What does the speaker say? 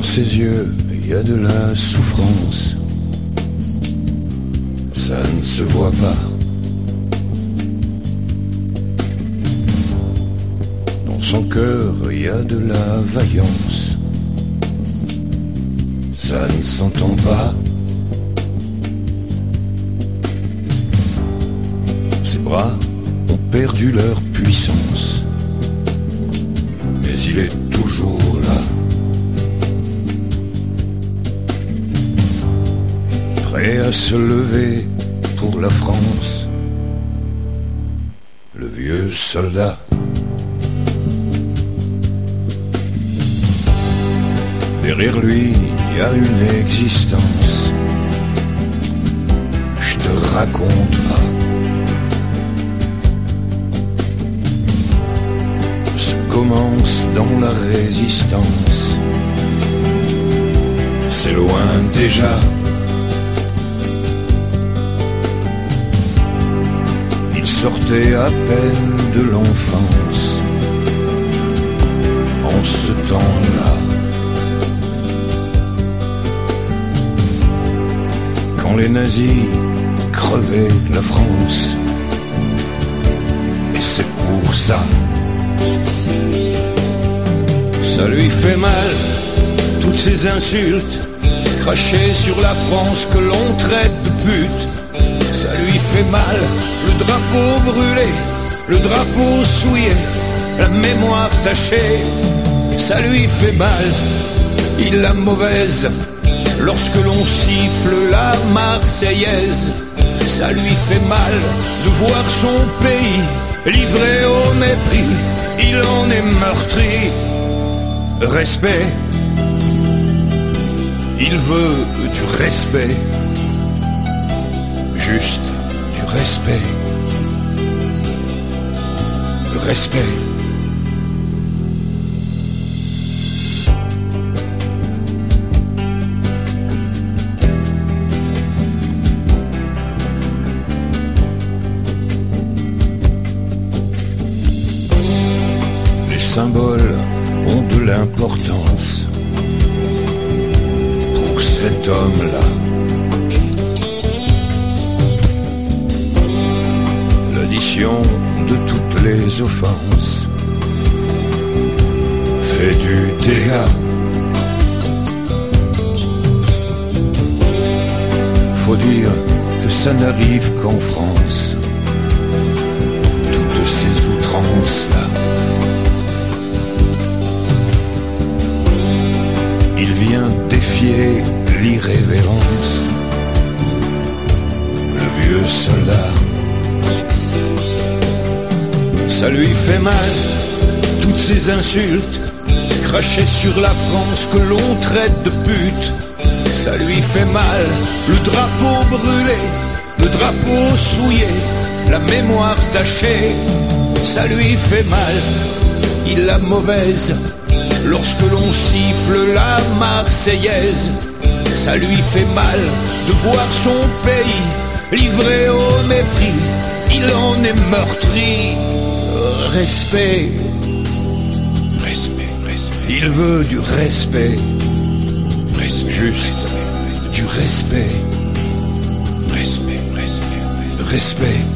ses yeux, il y a de la souffrance. Ça ne se voit pas. Dans son cœur, il y a de la vaillance. Ça ne s'entend pas. Ses bras ont perdu leur puissance, mais il est toujours là, prêt à se lever pour la France, le vieux soldat. Derrière lui, il y a une existence, je te raconte pas. Commence dans la résistance. C'est loin déjà. Il sortait à peine de l'enfance. En ce temps-là, quand les nazis crevaient la France. Et c'est pour ça. Ça lui fait mal, toutes ces insultes, crachées sur la France que l'on traite de pute. Ça lui fait mal, le drapeau brûlé, le drapeau souillé, la mémoire tachée. Ça lui fait mal, il a mauvaise, lorsque l'on siffle la Marseillaise. Ça lui fait mal de voir son pays livré au mépris, il en est meurtri. Respect, il veut du respect, juste du respect, le respect. Les symboles ont de l'importance pour cet homme-là. L'addition de toutes les offenses fait du dégât. Faut dire que ça n'arrive qu'en France, toutes ces outrances-là. Il vient défier l'irrévérence, le vieux soldat. Ça lui fait mal, toutes ces insultes, crachées sur la France que l'on traite de pute. Ça lui fait mal, le drapeau brûlé, le drapeau souillé, la mémoire tachée. Ça lui fait mal, il a mauvaise, lorsque l'on siffle la Marseillaise. Ça lui fait mal de voir son pays livré au mépris, il en est meurtri. Respect, respect, respect. Il veut du respect, juste du respect, respect, respect, respect.